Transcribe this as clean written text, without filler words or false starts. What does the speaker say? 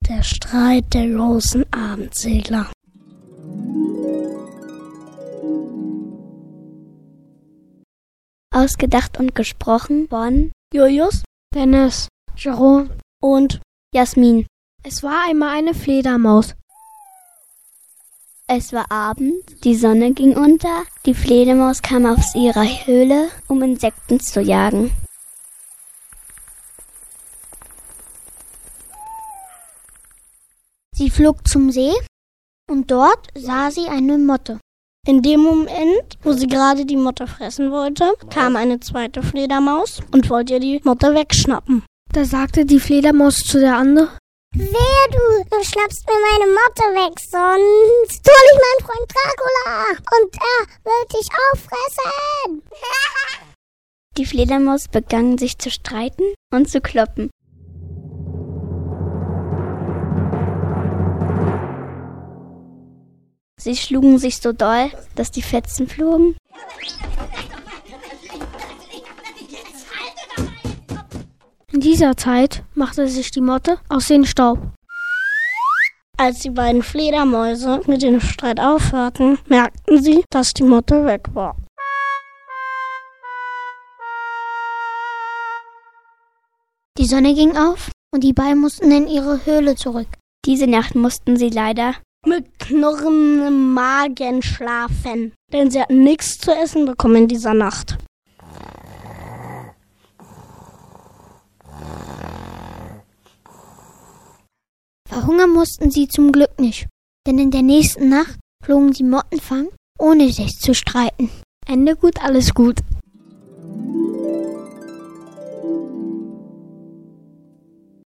Der Streit der großen Abendsegler. Ausgedacht und gesprochen von Julius, Dennis, Jerome und Jasmin. Es war einmal eine Fledermaus. Es war Abend, die Sonne ging unter, die Fledermaus kam aus ihrer Höhle, um Insekten zu jagen. Sie flog zum See und dort sah sie eine Motte. In dem Moment, wo sie gerade die Motte fressen wollte, kam eine zweite Fledermaus und wollte ihr die Motte wegschnappen. Da sagte die Fledermaus zu der anderen: Wehe du schnappst mir meine Motte weg, sonst hol ich meinen Freund Dracula und er wird dich auffressen. Die Fledermaus begannen sich zu streiten und zu kloppen. Sie schlugen sich so doll, dass die Fetzen flogen. In dieser Zeit machte sich die Motte aus dem Staub. Als die beiden Fledermäuse mit dem Streit aufhörten, merkten sie, dass die Motte weg war. Die Sonne ging auf und die beiden mussten in ihre Höhle zurück. Diese Nacht mussten sie leider mit knurrendem Magen schlafen, denn sie hatten nichts zu essen bekommen in dieser Nacht. Verhungern mussten sie zum Glück nicht, denn in der nächsten Nacht flogen sie Motten fangen, ohne sich zu streiten. Ende gut, alles gut.